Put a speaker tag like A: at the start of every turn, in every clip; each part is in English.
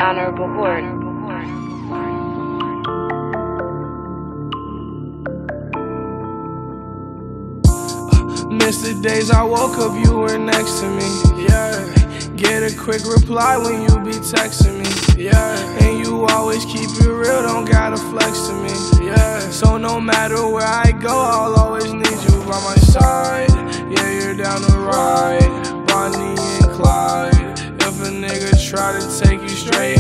A: Honorable Board.
B: Miss the days I woke up, you were next to me, yeah. Get a quick reply when you be texting me, yeah. And you always keep it real, don't gotta flex to me, yeah. So no matter where I go, I'll always need you by my side. Yeah, you're down to ride, Bonnie and Clyde. If a nigga try to take you straight,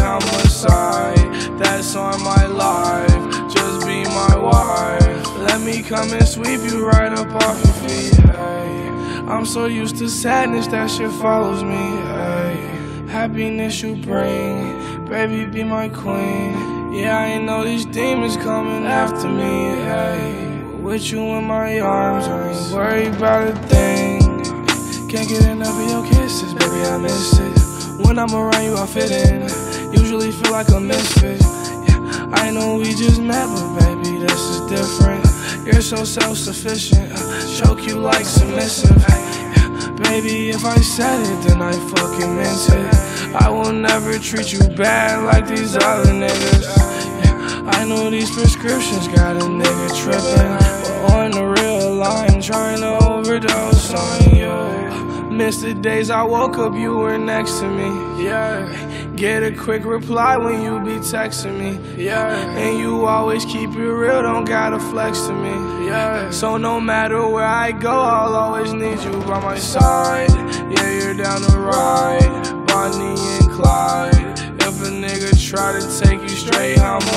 B: homicide. That's on my life, just be my wife. Let me come and sweep you right up off your feet, hey. I'm so used to sadness, that shit follows me, hey. Happiness you bring, baby be my queen. Yeah, I know these demons coming after me, hey. With you in my arms, I ain't worried about a thing. Can't get enough of your kisses, baby, I miss it. When I'm around you, I fit in. Usually feel like a misfit. Yeah, I know we just met, but baby, this is different. You're so self-sufficient, choke you like submissive. Yeah, baby, if I said it, then I fucking meant it. I will never treat you bad like these other niggas. Yeah, I know these prescriptions got a nigga tripping, but on the real line, trying to overdose on you. Miss the days I woke up, you were next to me, yeah. Get a quick reply when you be texting me, yeah. And you always keep it real, don't gotta flex to me, yeah. So no matter where I go, I'll always need you by my side. Yeah, you're down to ride, Bonnie and Clyde. If a nigga try to take you straight,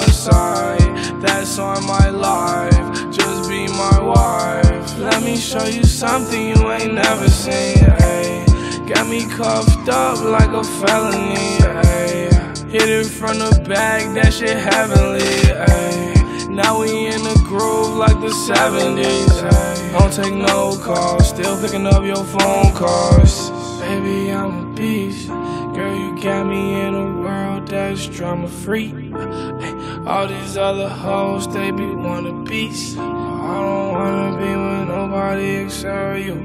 B: homicide. That's on my life, just be my wife. Let me show you something you ain't never seen, ayy. Got me cuffed up like a felony, ayy. Hit it from the back, that shit heavenly, ayy. Now we in the groove like the 70s, ayy. Don't take no calls, still picking up your phone calls. Baby, I'm a beast. Girl, you got me in a world that's drama free. All these other hoes, they be wanna piece. I don't wanna be with nobody except you.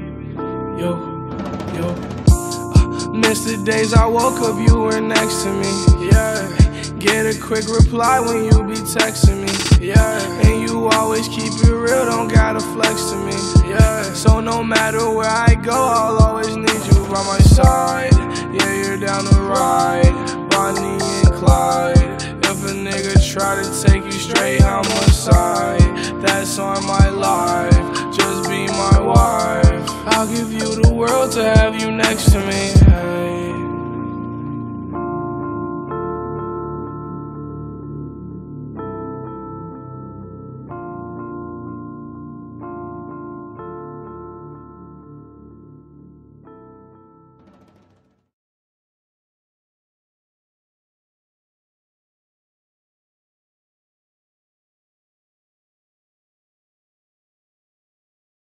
B: Miss the days I woke up, you were next to me, yeah. Get a quick reply when you be texting me, yeah. And you always keep it real, don't gotta flex to me, yeah. So no matter where I go, I'll always need you by my side. Yeah, you're down to ride, Bonnie and Clyde. If a nigga try to take you straight, homicide. That's on my life, just be my wife. I'll give you the world to have you next to me.